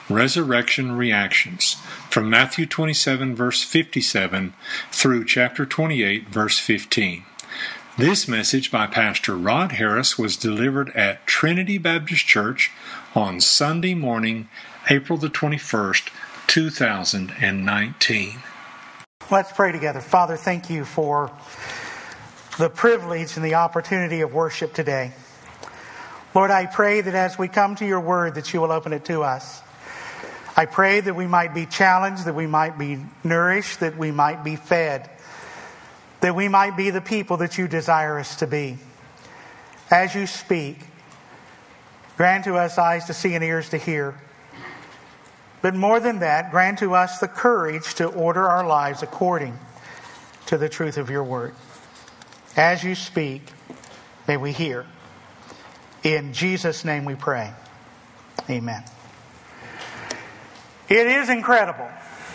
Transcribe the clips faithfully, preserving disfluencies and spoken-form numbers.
Resurrection Reactions, from Matthew twenty-seven, verse fifty-seven, through chapter twenty-eight, verse fifteen. This message by Pastor Rod Harris was delivered at Trinity Baptist Church on Sunday morning, April the twenty-first, two thousand nineteen. Let's pray together. Father, thank you for the privilege and the opportunity of worship today. Lord, I pray that as we come to your word, that you will open it to us. I pray that we might be challenged, that we might be nourished, that we might be fed, that we might be the people that you desire us to be. As you speak, grant to us eyes to see and ears to hear. But more than that, grant to us the courage to order our lives according to the truth of your word. As you speak, may we hear. In Jesus' name we pray. Amen. It is incredible.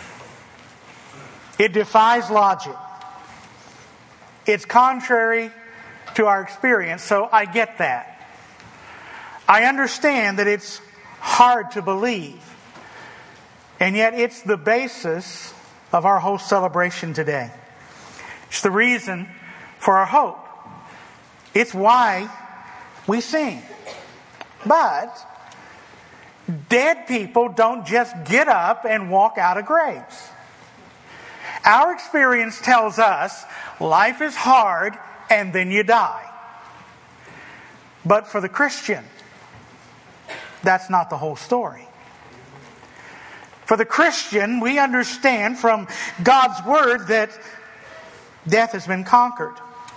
It defies logic. It's contrary to our experience, so I get that. I understand that it's hard to believe, and yet it's the basis of our whole celebration today. It's the reason for our hope. It's why we sing. But dead people don't just get up and walk out of graves. Our experience tells us life is hard and then you die. But for the Christian, that's not the whole story. For the Christian, we understand from God's word that death has been conquered.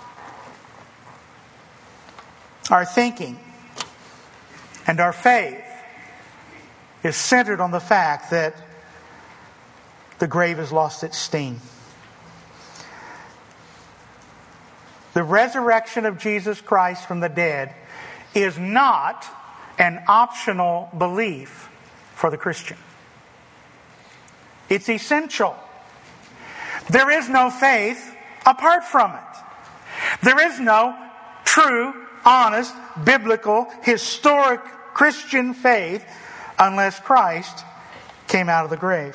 Our thinking and our faith is centered on the fact that the grave has lost its sting. The resurrection of Jesus Christ from the dead is not an optional belief for the Christian. It's essential. There is no faith apart from it. There is no true, honest, biblical, historic Christian faith unless Christ came out of the grave.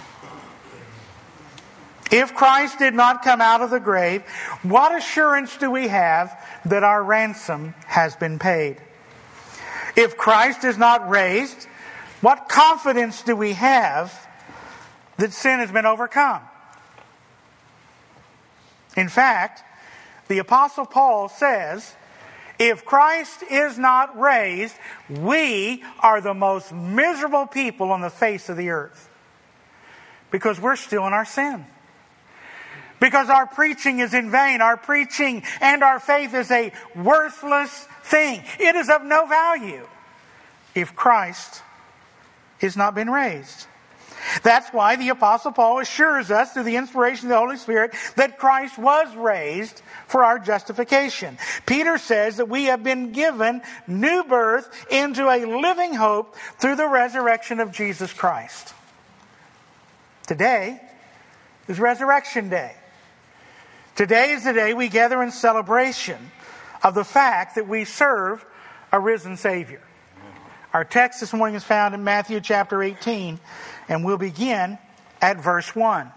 If Christ did not come out of the grave, what assurance do we have that our ransom has been paid? If Christ is not raised, what confidence do we have that sin has been overcome? In fact, the Apostle Paul says, if Christ is not raised, we are the most miserable people on the face of the earth. Because we're still in our sin. Because our preaching is in vain. Our preaching and our faith is a worthless thing. It is of no value if Christ has not been raised. That's why the Apostle Paul assures us through the inspiration of the Holy Spirit that Christ was raised for our justification. Peter says that we have been given new birth into a living hope through the resurrection of Jesus Christ. Today is Resurrection Day. Today is the day we gather in celebration of the fact that we serve a risen Savior. Our text this morning is found in Matthew chapter eighteen, and we'll begin at verse one.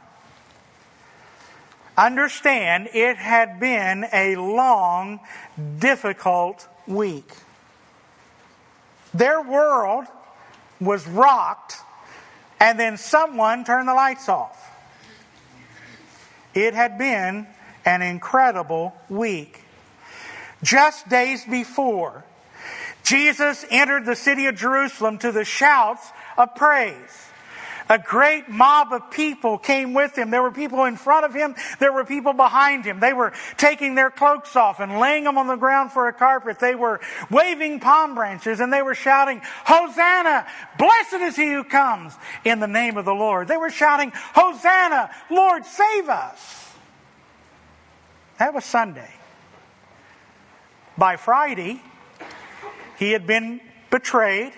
Understand, it had been a long, difficult week. Their world was rocked, and then someone turned the lights off. It had been an incredible week. Just days before, Jesus entered the city of Jerusalem to the shouts of praise. A great mob of people came with him. There were people in front of him. There were people behind him. They were taking their cloaks off and laying them on the ground for a carpet. They were waving palm branches and they were shouting, Hosanna! Blessed is he who comes in the name of the Lord. They were shouting, Hosanna! Lord, save us! That was Sunday. By Friday, he had been betrayed,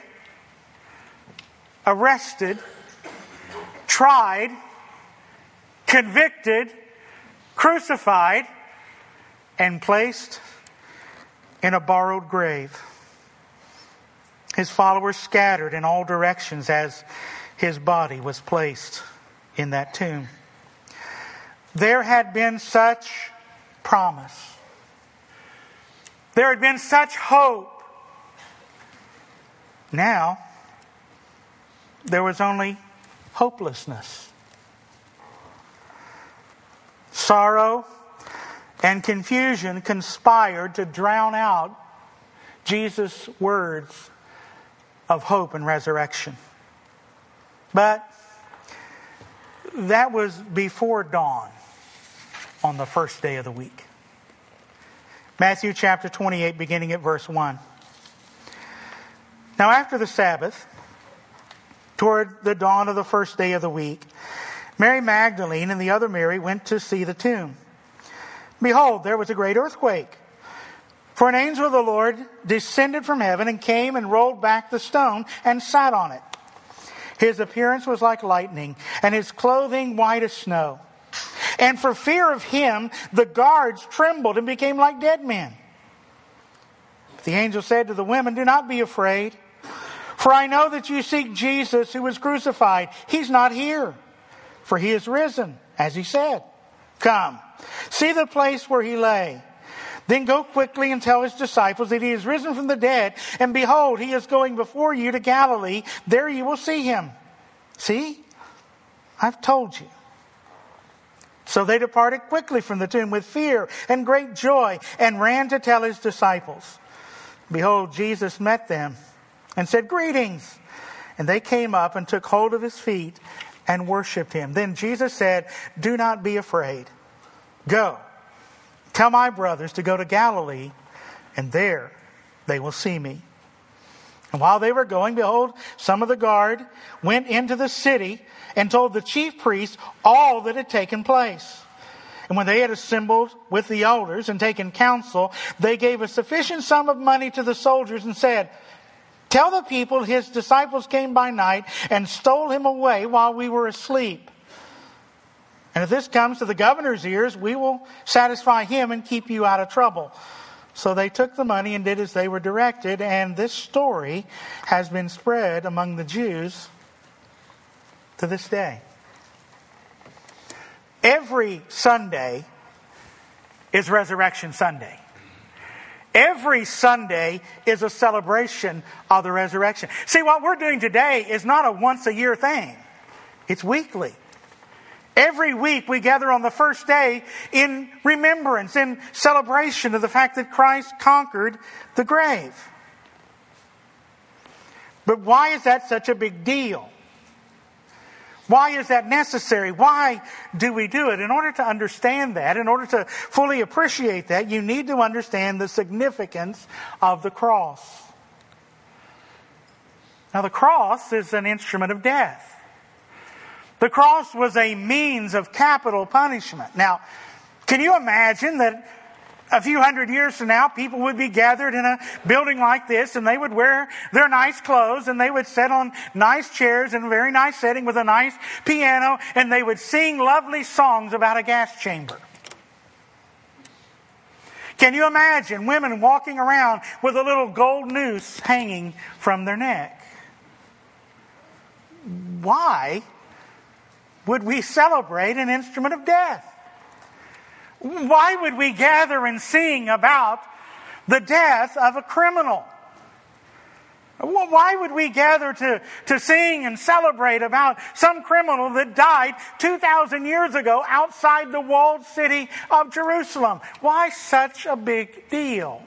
arrested, tried, convicted, crucified, and placed in a borrowed grave. His followers scattered in all directions as his body was placed in that tomb. There had been such promise. There had been such hope. Now, there was only hopelessness. Sorrow and confusion conspired to drown out Jesus' words of hope and resurrection. But that was before dawn on the first day of the week. Matthew chapter twenty-eight, beginning at verse one. Now after the Sabbath, toward the dawn of the first day of the week, Mary Magdalene and the other Mary went to see the tomb. Behold, there was a great earthquake. For an angel of the Lord descended from heaven and came and rolled back the stone and sat on it. His appearance was like lightning, and his clothing white as snow. And for fear of him, the guards trembled and became like dead men. The angel said to the women, "Do not be afraid, for I know that you seek Jesus who was crucified. He's not here, for he is risen, as he said. Come, see the place where he lay. Then go quickly and tell his disciples that he is risen from the dead, and behold, he is going before you to Galilee. There you will see him." See? I've told you. So they departed quickly from the tomb with fear and great joy and ran to tell his disciples. Behold, Jesus met them and said, "Greetings." And they came up and took hold of his feet and worshipped him. Then Jesus said, "Do not be afraid. Go, tell my brothers to go to Galilee, and there they will see me." And while they were going, behold, some of the guard went into the city and told the chief priests all that had taken place. And when they had assembled with the elders and taken counsel, they gave a sufficient sum of money to the soldiers and said, "Tell the people his disciples came by night and stole him away while we were asleep. And if this comes to the governor's ears, we will satisfy him and keep you out of trouble." So they took the money and did as they were directed, and this story has been spread among the Jews to this day. Every Sunday is Resurrection Sunday. Every Sunday is a celebration of the resurrection. See, what we're doing today is not a once-a-year thing. It's weekly. Every week we gather on the first day in remembrance, in celebration of the fact that Christ conquered the grave. But why is that such a big deal? Why is that necessary? Why do we do it? In order to understand that, in order to fully appreciate that, you need to understand the significance of the cross. Now, the cross is an instrument of death. The cross was a means of capital punishment. Now, can you imagine that a few hundred years from now, people would be gathered in a building like this, and they would wear their nice clothes, and they would sit on nice chairs in a very nice setting with a nice piano, and they would sing lovely songs about a gas chamber? Can you imagine women walking around with a little gold noose hanging from their neck? Why would we celebrate an instrument of death? Why would we gather and sing about the death of a criminal? Why would we gather to, to sing and celebrate about some criminal that died two thousand years ago outside the walled city of Jerusalem? Why such a big deal?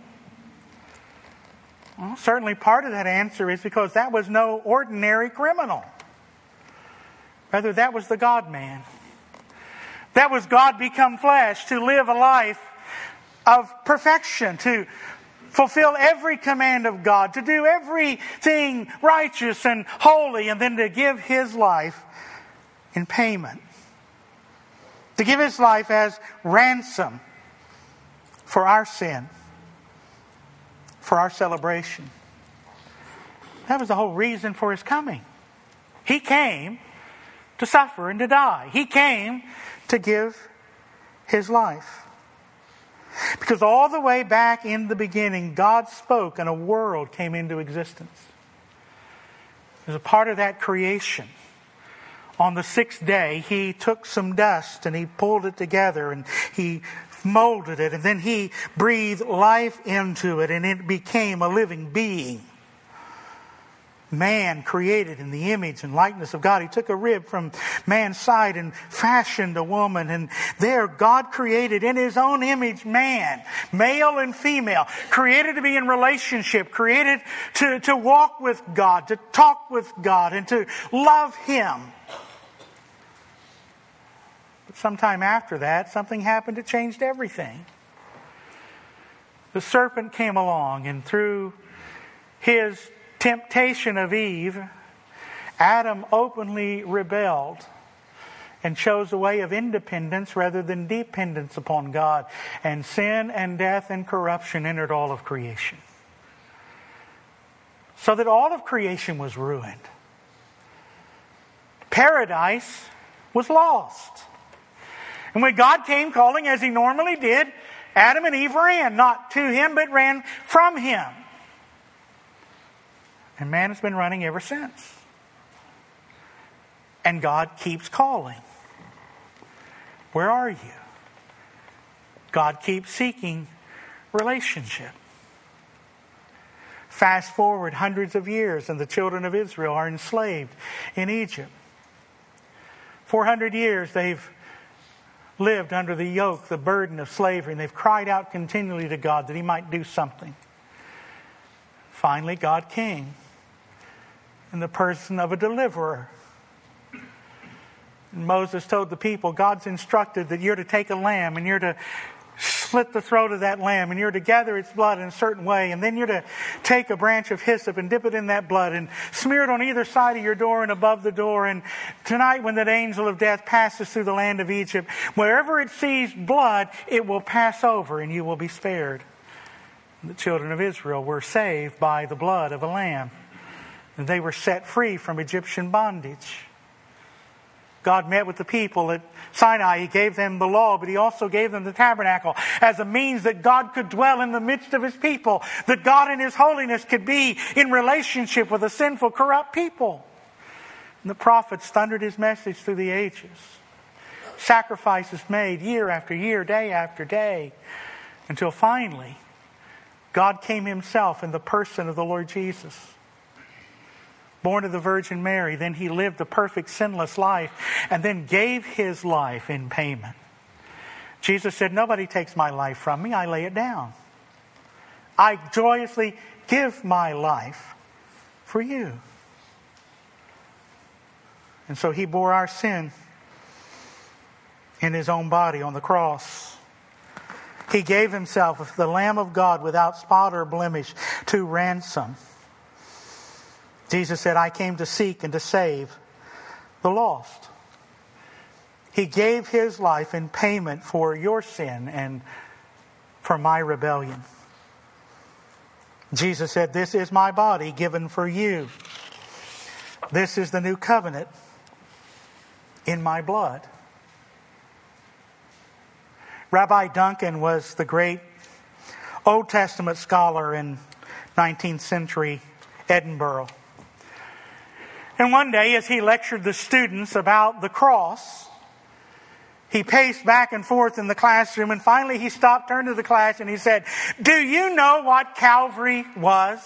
Well, certainly part of that answer is because that was no ordinary criminal. Rather, that was the God-man. That was God become flesh to live a life of perfection, to fulfill every command of God, to do everything righteous and holy, and then to give his life in payment. To give his life as ransom for our sin, for our celebration. That was the whole reason for his coming. He came to suffer and to die. He came to give his life. Because all the way back in the beginning, God spoke and a world came into existence. As a part of that creation, on the sixth day, he took some dust and he pulled it together and he molded it, and then he breathed life into it and it became a living being. Man created in the image and likeness of God. He took a rib from man's side and fashioned a woman. And there God created in His own image man, male and female, created to be in relationship, created to, to walk with God, to talk with God, and to love Him. But sometime after that, something happened that changed everything. The serpent came along, and through his temptation of Eve, Adam openly rebelled and chose a way of independence rather than dependence upon God. And sin and death and corruption entered all of creation. So that all of creation was ruined. Paradise was lost. And when God came calling, as He normally did, Adam and Eve ran, not to Him, but ran from Him. And man has been running ever since. And God keeps calling. Where are you? God keeps seeking relationship. Fast forward hundreds of years and the children of Israel are enslaved in Egypt. four hundred years they've lived under the yoke, the burden of slavery, and they've cried out continually to God that He might do something. Finally, God came in the person of a deliverer. And Moses told the people, God's instructed that you're to take a lamb and you're to slit the throat of that lamb and you're to gather its blood in a certain way, and then you're to take a branch of hyssop and dip it in that blood and smear it on either side of your door and above the door. And tonight, when that angel of death passes through the land of Egypt, wherever it sees blood, it will pass over and you will be spared. And the children of Israel were saved by the blood of a lamb. And they were set free from Egyptian bondage. God met with the people at Sinai. He gave them the law, but He also gave them the tabernacle as a means that God could dwell in the midst of His people, that God in His holiness could be in relationship with a sinful, corrupt people. And the prophets thundered His message through the ages. Sacrifices made year after year, day after day, until finally God came Himself in the person of the Lord Jesus. Born of the Virgin Mary, then He lived a perfect sinless life and then gave His life in payment. Jesus said, nobody takes my life from me, I lay it down. I joyously give my life for you. And so He bore our sin in His own body on the cross. He gave Himself, the Lamb of God, without spot or blemish, to ransom. Jesus said, I came to seek and to save the lost. He gave His life in payment for your sin and for my rebellion. Jesus said, this is my body given for you. This is the new covenant in my blood. Rabbi Duncan was the great Old Testament scholar in nineteenth century Edinburgh. And one day, as he lectured the students about the cross, he paced back and forth in the classroom, and finally he stopped, turned to the class, and he said, do you know what Calvary was?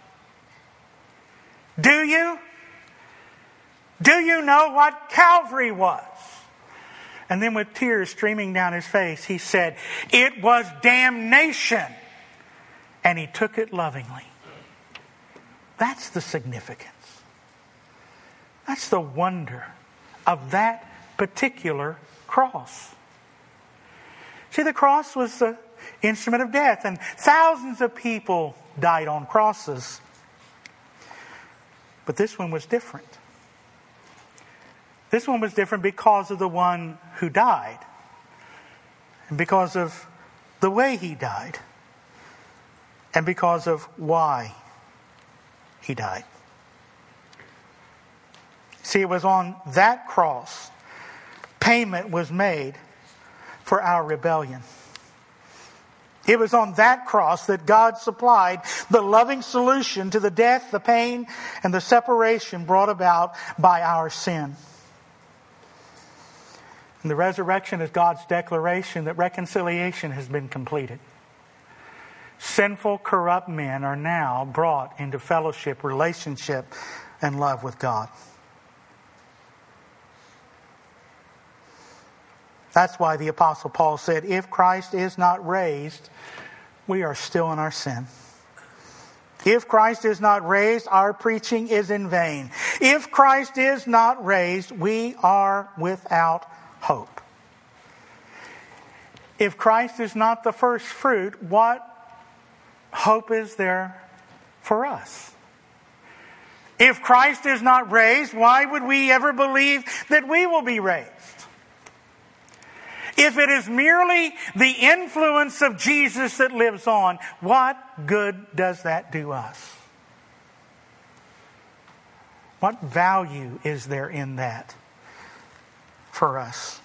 Do you? Do you know what Calvary was? And then with tears streaming down his face, he said, it was damnation. And he took it lovingly. That's the significance. That's the wonder of that particular cross. See, the cross was the instrument of death, and thousands of people died on crosses. But this one was different. This one was different because of the one who died, and because of the way He died, and because of why He died. See, it was on that cross payment was made for our rebellion. It was on that cross that God supplied the loving solution to the death, the pain, and the separation brought about by our sin. And the resurrection is God's declaration that reconciliation has been completed. Sinful, corrupt men are now brought into fellowship, relationship, and love with God. That's why the Apostle Paul said, if Christ is not raised, we are still in our sin. If Christ is not raised, our preaching is in vain. If Christ is not raised, we are without hope. If Christ is not the first fruit, what hope is there for us? If Christ is not raised, why would we ever believe that we will be raised? If it is merely the influence of Jesus that lives on, what good does that do us? What value is there in that for us?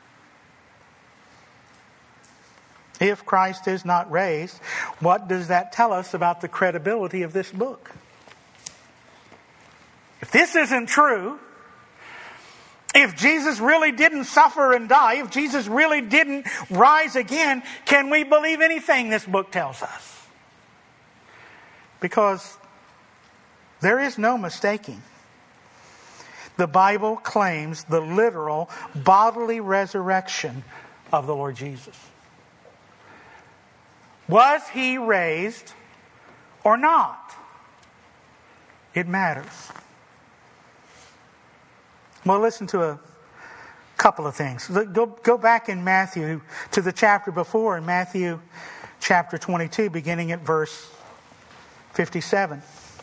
If Christ is not raised, what does that tell us about the credibility of this book? If this isn't true, if Jesus really didn't suffer and die, if Jesus really didn't rise again, can we believe anything this book tells us? Because there is no mistaking. The Bible claims the literal bodily resurrection of the Lord Jesus. Was he raised or not? It matters. Well, listen to a couple of things. Go, go back in Matthew to the chapter before, in Matthew chapter twenty-two, beginning at verse fifty-seven.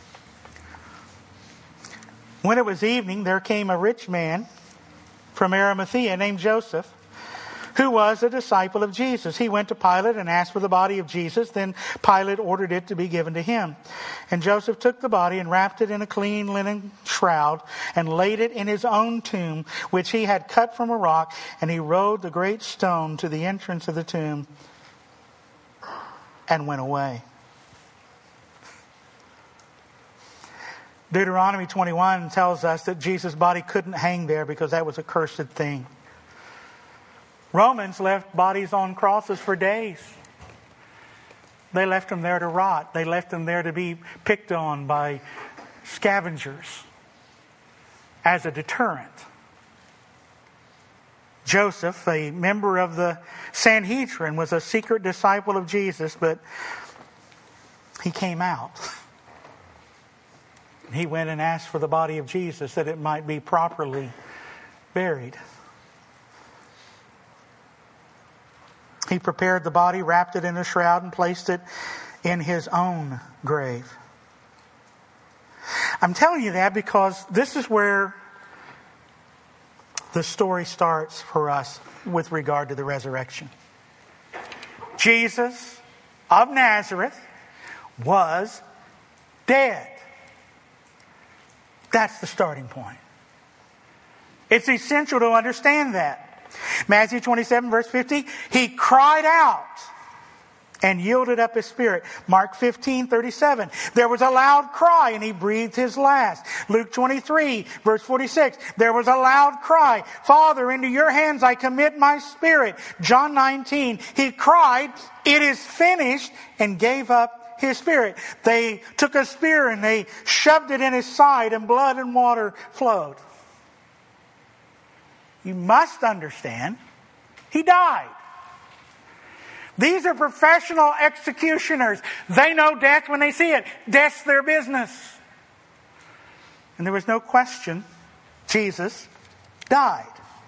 When it was evening, there came a rich man from Arimathea named Joseph, who was a disciple of Jesus. He went to Pilate and asked for the body of Jesus. Then Pilate ordered it to be given to him. And Joseph took the body and wrapped it in a clean linen shroud and laid it in his own tomb, which he had cut from a rock. And he rolled the great stone to the entrance of the tomb and went away. Deuteronomy twenty-one tells us that Jesus' body couldn't hang there because that was a cursed thing. Romans left bodies on crosses for days. They left them there to rot. They left them there to be picked on by scavengers as a deterrent. Joseph, a member of the Sanhedrin, was a secret disciple of Jesus, but he came out. He went and asked for the body of Jesus that it might be properly buried. He prepared the body, wrapped it in a shroud, and placed it in his own grave. I'm telling you that because this is where the story starts for us with regard to the resurrection. Jesus of Nazareth was dead. That's the starting point. It's essential to understand that. Matthew twenty-seven, verse fifty, he cried out and yielded up his spirit. Mark fifteen, thirty-seven, there was a loud cry and he breathed his last. Luke twenty-three, verse forty-six, there was a loud cry, Father, into your hands I commit my spirit. John nineteen, he cried, it is finished, and gave up his spirit. They took a spear and they shoved it in his side, and blood and water flowed. You must understand, he died. These are professional executioners. They know death when they see it. Death's their business. And there was no question, Jesus died.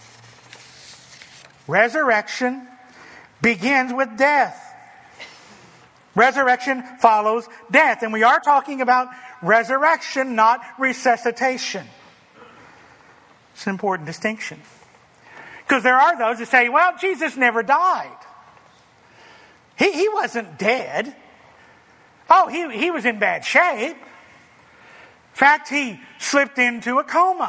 Resurrection begins with death. Resurrection follows death. And we are talking about resurrection, not resuscitation. It's an important distinction. Because there are those who say, well, Jesus never died. He, he wasn't dead. Oh, he, he was in bad shape. In fact, he slipped into a coma.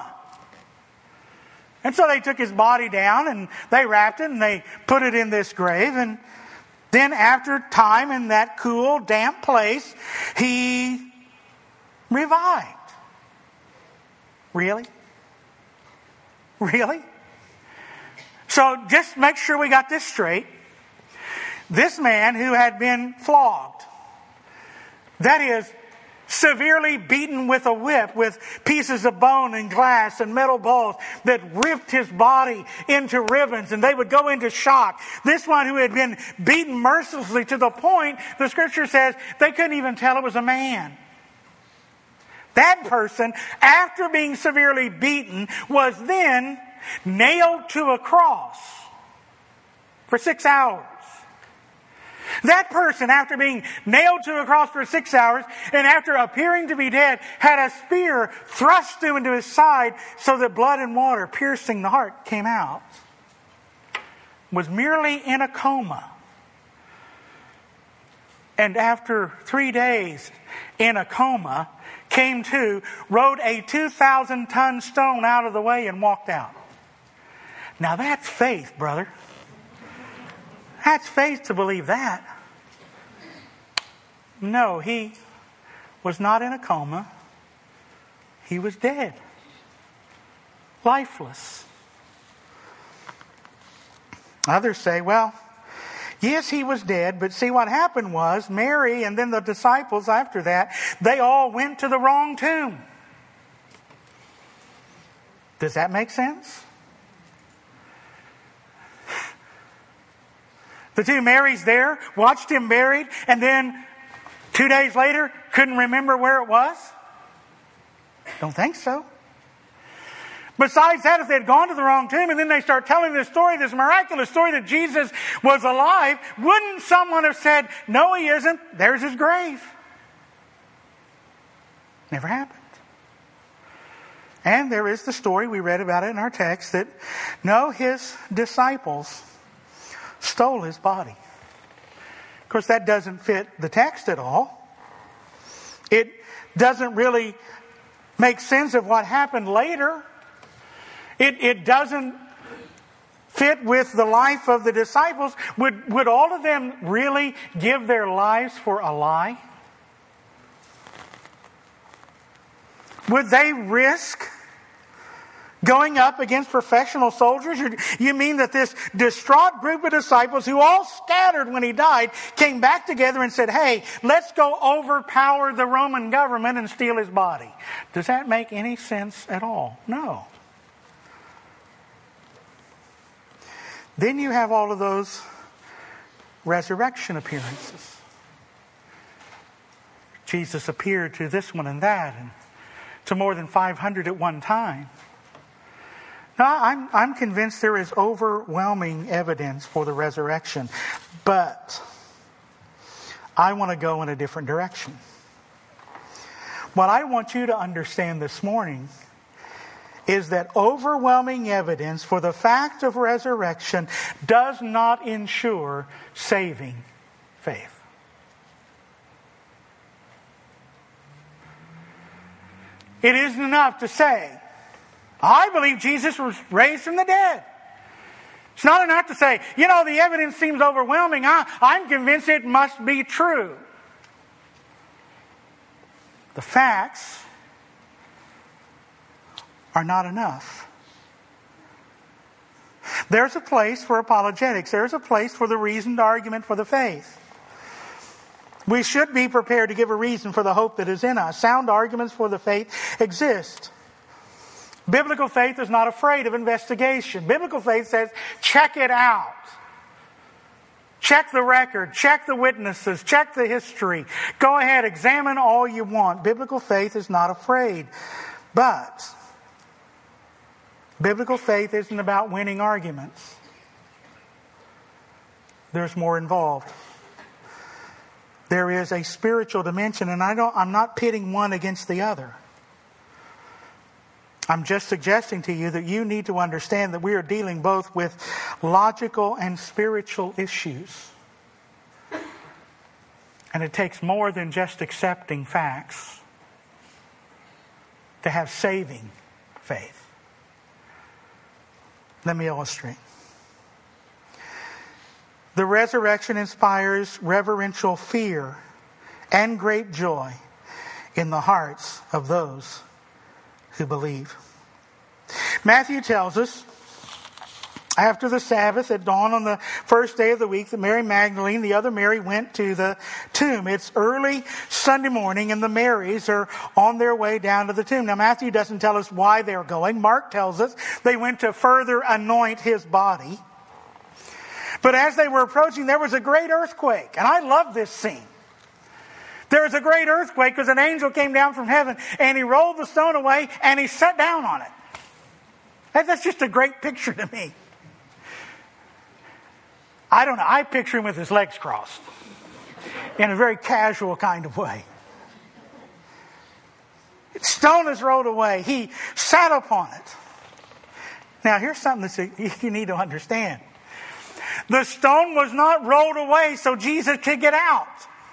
And so they took his body down and they wrapped it and they put it in this grave. And Then after time in that cool, damp place, he revived. Really? Really? So just make sure we got this straight. This man who had been flogged, that is, severely beaten with a whip, with pieces of bone and glass and metal balls that ripped his body into ribbons, and they would go into shock. This one who had been beaten mercilessly to the point, the scripture says, they couldn't even tell it was a man. That person, after being severely beaten, was then nailed to a cross for six hours. That person, after being nailed to a cross for six hours, and after appearing to be dead, had a spear thrust through into his side so that blood and water piercing the heart came out, was merely in a coma. And after three days in a coma, came to, rode a two thousand ton stone out of the way and walked out. Now that's faith, brother. That's faith to believe that. No, he was not in a coma. He was dead. Lifeless. Others say, well, yes, he was dead, but see what happened was Mary and then the disciples after that, they all went to the wrong tomb. Does that make sense? The two Marys there watched him buried, and then two days later couldn't remember where it was? Don't think so. Besides that, if they had gone to the wrong tomb and then they start telling this story, this miraculous story that Jesus was alive, wouldn't someone have said, no, he isn't, there's his grave? Never happened. And there is the story, we read about it in our text, that no, his disciples stole his body. Of course, that doesn't fit the text at all. It doesn't really make sense of what happened later. It, it doesn't fit with the life of the disciples. Would, would all of them really give their lives for a lie? Would they risk going up against professional soldiers? You mean that this distraught group of disciples who all scattered when he died came back together and said, hey, let's go overpower the Roman government and steal his body? Does that make any sense at all? No. Then you have all of those resurrection appearances. Jesus appeared to this one and that, and to more than five hundred at one time. Now, I'm, I'm convinced there is overwhelming evidence for the resurrection, but I want to go in a different direction. What I want you to understand this morning is that overwhelming evidence for the fact of resurrection does not ensure saving faith. It isn't enough to say, I believe Jesus was raised from the dead. It's not enough to say, you know, the evidence seems overwhelming. I, I'm convinced it must be true. The facts are not enough. There's a place for apologetics. There's a place for the reasoned argument for the faith. We should be prepared to give a reason for the hope that is in us. Sound arguments for the faith exist. Biblical faith is not afraid of investigation. Biblical faith says, check it out. Check the record. Check the witnesses. Check the history. Go ahead, examine all you want. Biblical faith is not afraid. But biblical faith isn't about winning arguments. There's more involved. There is a spiritual dimension, and I don't, I'm not pitting one against the other. I'm just suggesting to you that you need to understand that we are dealing both with logical and spiritual issues. And it takes more than just accepting facts to have saving faith. Let me illustrate. The resurrection inspires reverential fear and great joy in the hearts of those who believe. Matthew tells us, after the Sabbath, at dawn on the first day of the week, that Mary Magdalene, the other Mary, went to the tomb. It's early Sunday morning, and the Marys are on their way down to the tomb. Now, Matthew doesn't tell us why they're going. Mark tells us they went to further anoint his body. But as they were approaching, there was a great earthquake. And I love this scene. There was a great earthquake because an angel came down from heaven, and he rolled the stone away, and he sat down on it. That's just a great picture to me. I don't know. I picture him with his legs crossed in a very casual kind of way. Stone is rolled away. He sat upon it. Now, here's something that you need to understand. The stone was not rolled away so Jesus could get out.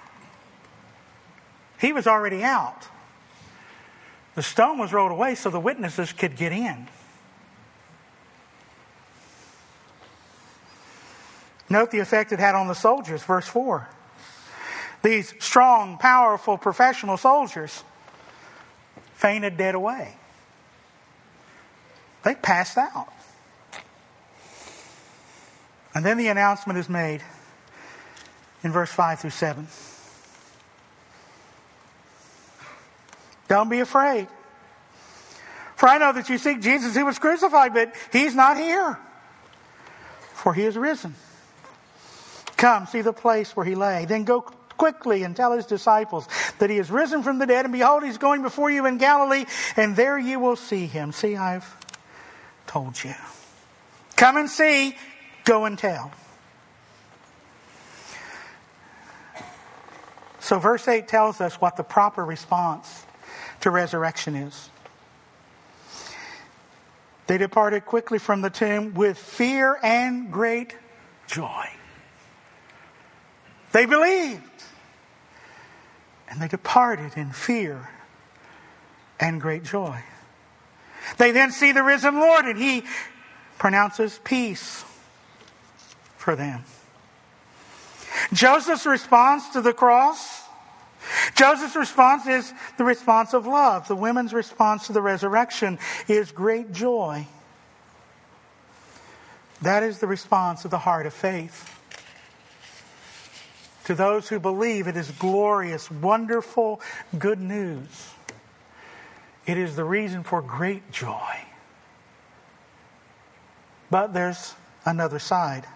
He was already out. The stone was rolled away so the witnesses could get in. Note the effect it had on the soldiers, verse four. These strong, powerful, professional soldiers fainted dead away. They passed out. And then the announcement is made in verse five through seven. Don't be afraid. For I know that you seek Jesus who was crucified, but he's not here. For he is risen. Come, see the place where he lay. Then go quickly and tell his disciples that he is risen from the dead. And behold, he's going before you in Galilee. And there you will see him. See, I've told you. Come and see. Go and tell. So verse eight tells us what the proper response to resurrection is. They departed quickly from the tomb with fear and great joy. They believed. And they departed in fear and great joy. They then see the risen Lord, and he pronounces peace for them. Joseph's response to the cross, Joseph's response is the response of love. The women's response to the resurrection is great joy. That is the response of the heart of faith. To those who believe, it is glorious, wonderful, good news. It is the reason for great joy. But there's another side.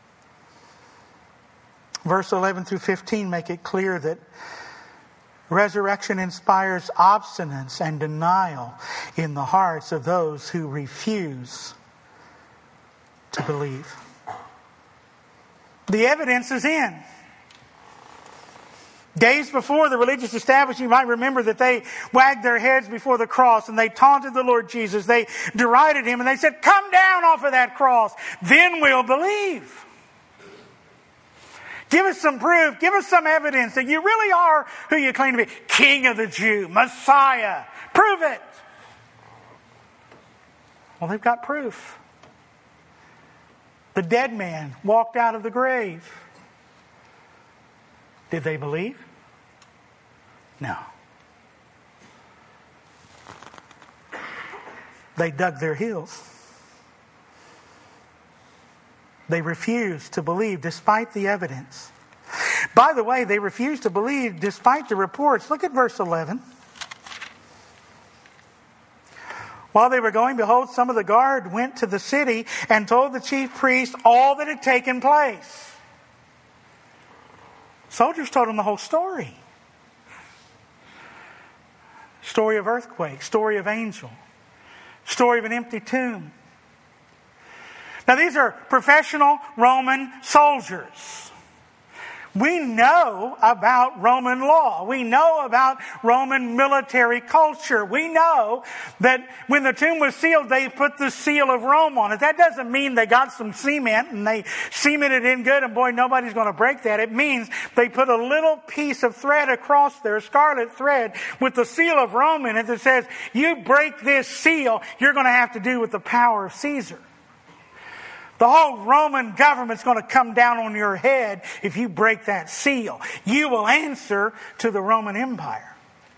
Verse eleven through fifteen make it clear that resurrection inspires obstinance and denial in the hearts of those who refuse to believe. The evidence is in. Days before, the religious establishment, you might remember that they wagged their heads before the cross and they taunted the Lord Jesus. They derided him and they said, "Come down off of that cross, then we'll believe. Give us some proof, give us some evidence that you really are who you claim to be. King of the Jews, Messiah. Prove it." Well, they've got proof. The dead man walked out of the grave. Did they believe? No. They dug their heels. They refused to believe despite the evidence. By the way, they refused to believe despite the reports. Look at verse eleven. While they were going, behold, some of the guard went to the city and told the chief priest all that had taken place. Soldiers told them the whole story. Story of earthquake, story of angel, story of an empty tomb. Now these are professional Roman soldiers. We know about Roman law. We know about Roman military culture. We know that when the tomb was sealed, they put the seal of Rome on it. That doesn't mean they got some cement and they cemented it in good and boy, nobody's going to break that. It means they put a little piece of thread across there, scarlet thread, with the seal of Rome in it that says, you break this seal, you're going to have to do with the power of Caesar. The whole Roman government's going to come down on your head if you break that seal. You will answer to the Roman Empire.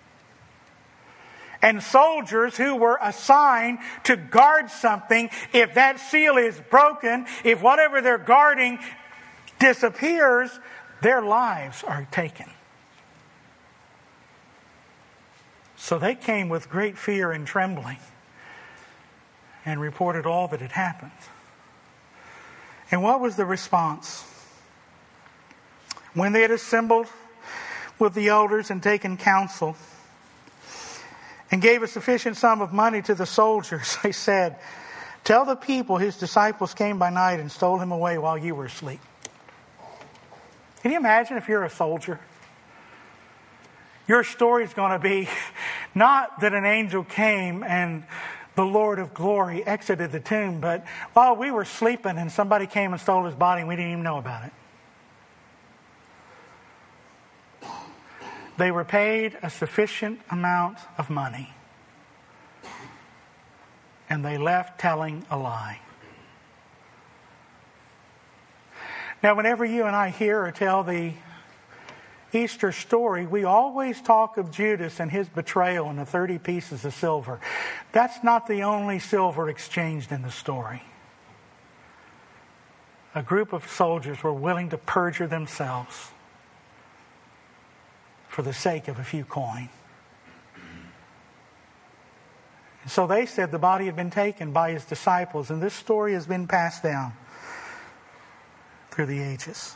And soldiers who were assigned to guard something, if that seal is broken, if whatever they're guarding disappears, their lives are taken. So they came with great fear and trembling and reported all that had happened. And what was the response? When they had assembled with the elders and taken counsel and gave a sufficient sum of money to the soldiers, they said, "Tell the people his disciples came by night and stole him away while you were asleep." Can you imagine if you're a soldier? Your story is going to be not that an angel came and the Lord of glory exited the tomb, but while we were sleeping and somebody came and stole his body and we didn't even know about it. They were paid a sufficient amount of money and they left telling a lie. Now, whenever you and I hear or tell the Easter story, we always talk of Judas and his betrayal and the thirty pieces of silver. That's not the only silver exchanged in the story. A group of soldiers were willing to perjure themselves for the sake of a few coin. And so they said the body had been taken by his disciples, and this story has been passed down through the ages.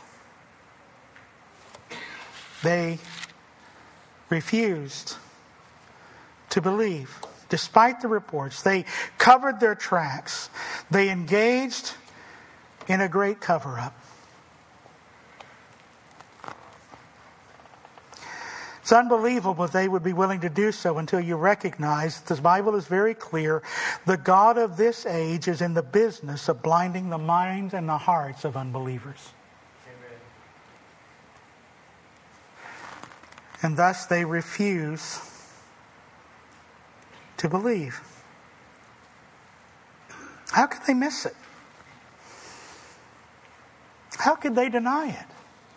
They refused to believe, despite the reports. They covered their tracks. They engaged in a great cover-up. It's unbelievable they would be willing to do so until you recognize that the Bible is very clear. The God of this age is in the business of blinding the minds and the hearts of unbelievers. And thus they refuse to believe. How could they miss it? How could they deny it?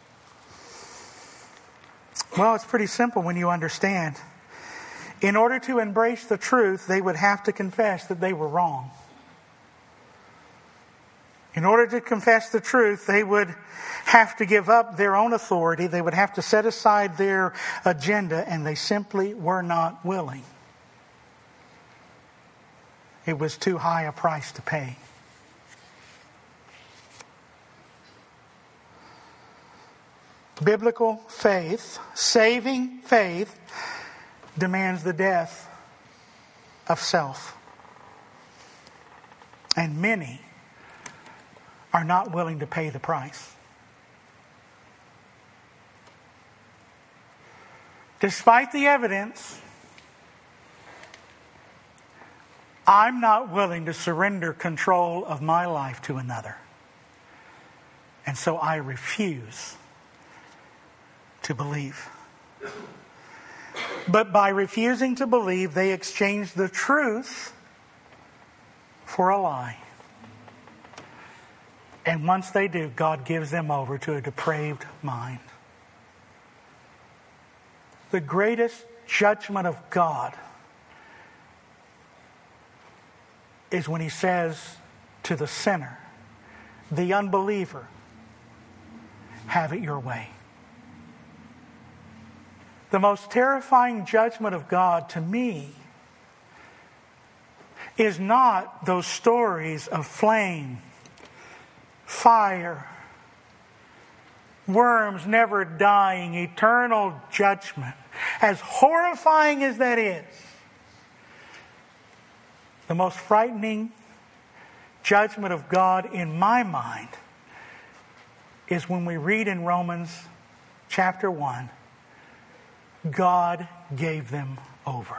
Well, it's pretty simple when you understand. In order to embrace the truth, they would have to confess that they were wrong. In order to confess the truth, they would have to give up their own authority. They would have to set aside their agenda, and they simply were not willing. It was too high a price to pay. Biblical faith, saving faith, demands the death of self. And many are not willing to pay the price. Despite the evidence, I'm not willing to surrender control of my life to another. And so I refuse to believe. But by refusing to believe, they exchange the truth for a lie. And once they do, God gives them over to a depraved mind. The greatest judgment of God is when He says to the sinner, the unbeliever, have it your way. The most terrifying judgment of God to me is not those stories of flame, fire, worms never dying, eternal judgment. As horrifying as that is, the most frightening judgment of God in my mind is when we read in Romans chapter one, God gave them over.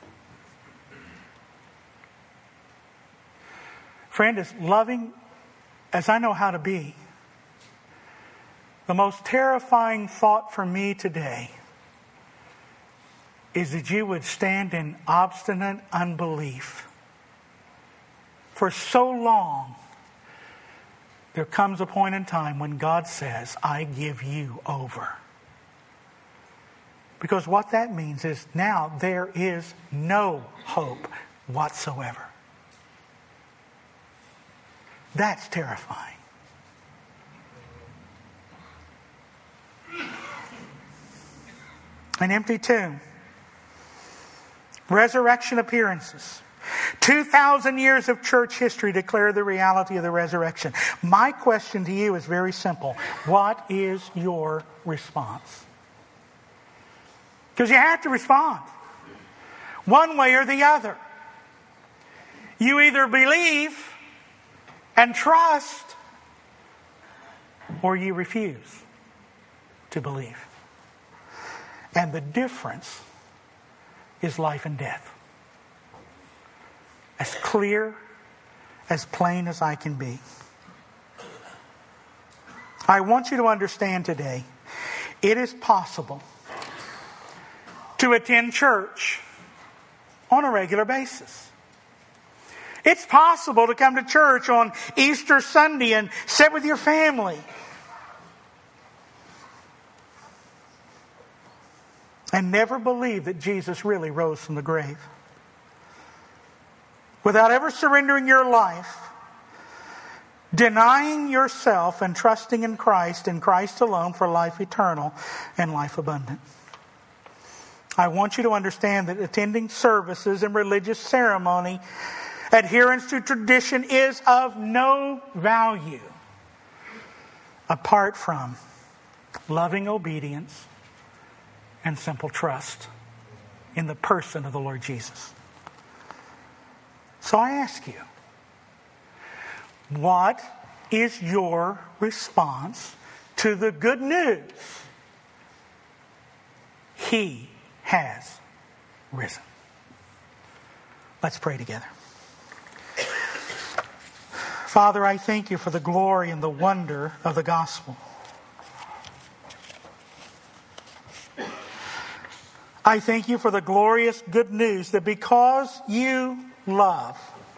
Friend, as loving as I know how to be, the most terrifying thought for me today is that you would stand in obstinate unbelief for so long there comes a point in time when God says, I give you over. Because what that means is now there is no hope whatsoever. That's terrifying. An empty tomb. Resurrection appearances. two thousand years of church history declare the reality of the resurrection. My question to you is very simple. What is your response? Because you have to respond. One way or the other. You either believe and trust, or you refuse to believe. And the difference is life and death. As clear, as plain as I can be. I want you to understand today, it is possible to attend church on a regular basis. It's possible to come to church on Easter Sunday and sit with your family. And never believe that Jesus really rose from the grave. Without ever surrendering your life, denying yourself and trusting in Christ and Christ alone for life eternal and life abundant. I want you to understand that attending services and religious ceremony, adherence to tradition is of no value apart from loving obedience and simple trust in the person of the Lord Jesus. So I ask you, what is your response to the good news? He has risen. Let's pray together. Father, I thank you for the glory and the wonder of the gospel. I thank you for the glorious good news that because you love,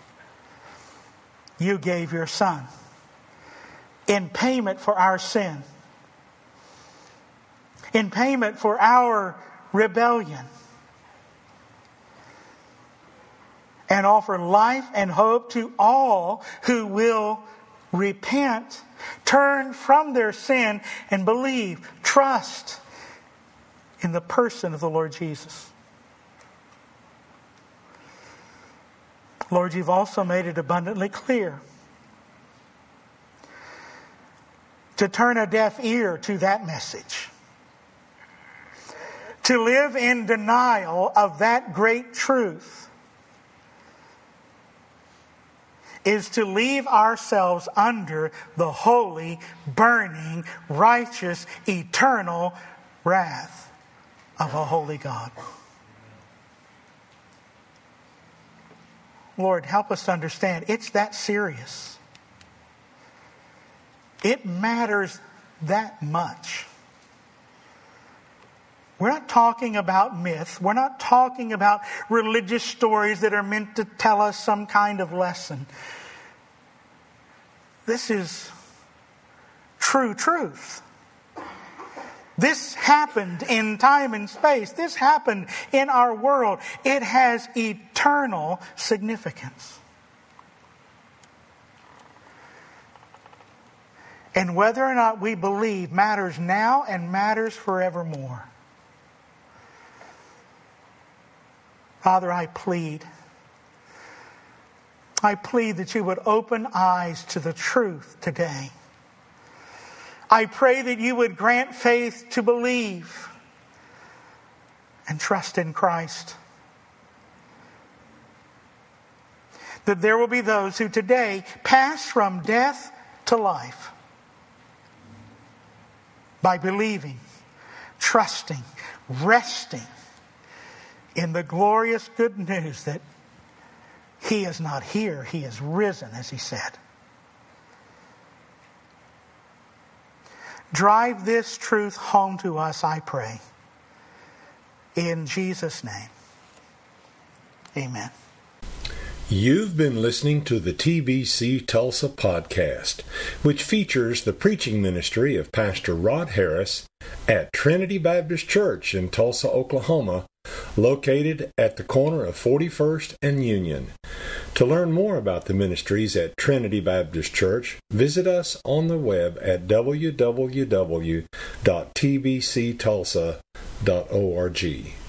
you gave your Son in payment for our sin, in payment for our rebellion, and offer life and hope to all who will repent, turn from their sin, and believe, trust in the person of the Lord Jesus. Lord, you've also made it abundantly clear to turn a deaf ear to that message. To live in denial of that great truth is to leave ourselves under the holy, burning, righteous, eternal wrath of a holy God. Lord, help us to understand it's that serious. It matters that much. We're not talking about myth. We're not talking about religious stories that are meant to tell us some kind of lesson. This is true truth. This happened in time and space. This happened in our world. It has eternal significance. And whether or not we believe matters now and matters forevermore. Father, I plead. I plead that you would open eyes to the truth today. I pray that you would grant faith to believe and trust in Christ. That there will be those who today pass from death to life by believing, trusting, resting in the glorious good news that He is not here, He is risen, as He said. Drive this truth home to us, I pray. In Jesus' name, amen. You've been listening to the T B C Tulsa podcast, which features the preaching ministry of Pastor Rod Harris at Trinity Baptist Church in Tulsa, Oklahoma, located at the corner of forty-first and Union. To learn more about the ministries at Trinity Baptist Church, visit us on the web at w w w dot t b c tulsa dot org.